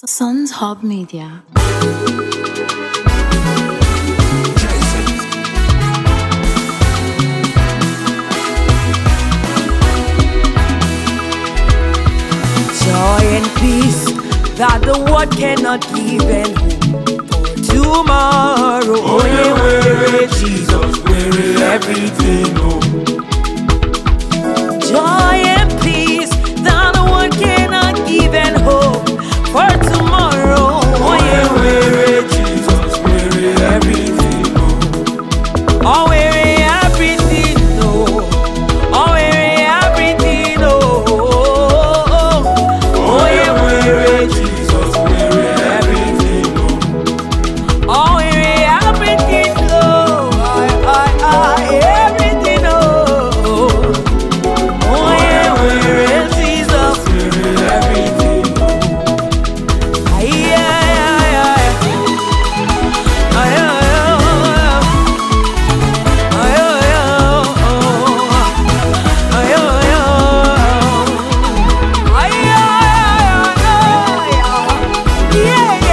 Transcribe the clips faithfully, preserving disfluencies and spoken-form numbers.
Sons Hub Media. Joy and peace that the world cannot give, and hope for tomorrow. Oh yeah, we're Jesus, we're everything. Oh. Joy and peace that the world cannot give, and hope for tomorrow. Oh yeah, we're Jesus, we're everything. Oh, oh we're everything. Oh, oh we're everything. Oh, oh yeah, we're Jesus, we're everything. oh, oh we're everything. Oh, I, I, I, everything. Oh, oh yeah, we're Jesus, we're everything. Ay, ay, ay, ay. Ay, ay, ay. Ay, ay, ay. Ay, ay, ay. Ay, ay, ay. Yeah,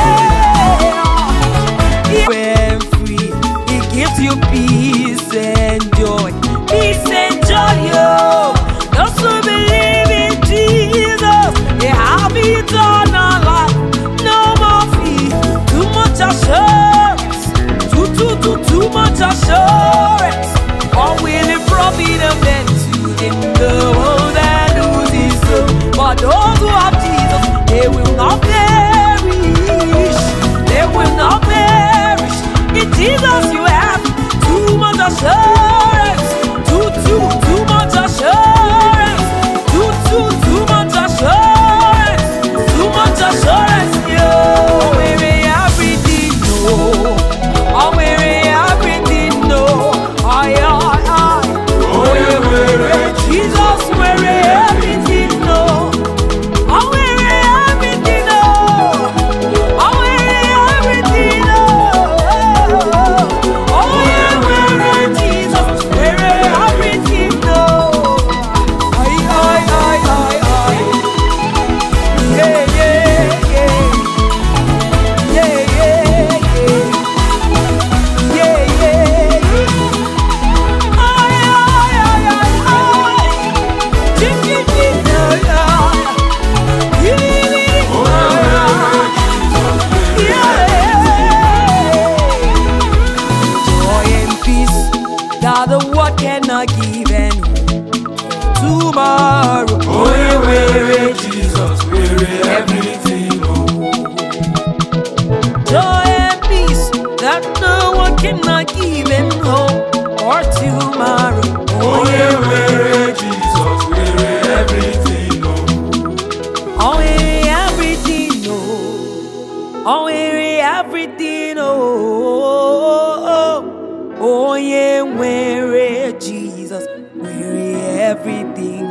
yeah. When free, it gives you peace and joy. Peace and joy, yo. Those who believe in Jesus, they have eternal life. No more fear, too much assurance. Too, too, too, too much assurance. Or will it profit a man to them the world that loses soul? But those who have Jesus, they will not perish. They will not perish. In Jesus you have too much assurance. Too, too, too much assurance. Too, too, too much assurance. Too much assurance, yo. We're everything, no. Oh, we're everything, no. Aye, aye, aye. Oh yeah, we're Jesus, we're everything, no. Oh, we're everything, no. Oh, we're everything, no. Oh, yeah, we're Jesus, we're everything, no. Aye, aye, aye, aye, aye. Yeah, yeah, yeah. Yeah, yeah, yeah. Yeah, yeah, yeah. Aye, aye, aye, aye, aye. Ching, ching, ching, aye, aye. Yeah, joy and peace that the world cannot give, and tomorrow. Oh yeah, we're Jesus, we're everything. Oh, Joy and peace that no one cannot give, and hope for tomorrow. oh yeah, we're Jesus, we're everything. Oh, Oh, we're everything, oh. Oh, we're everything, oh. Oh, yeah, we're Jesus, we're everything.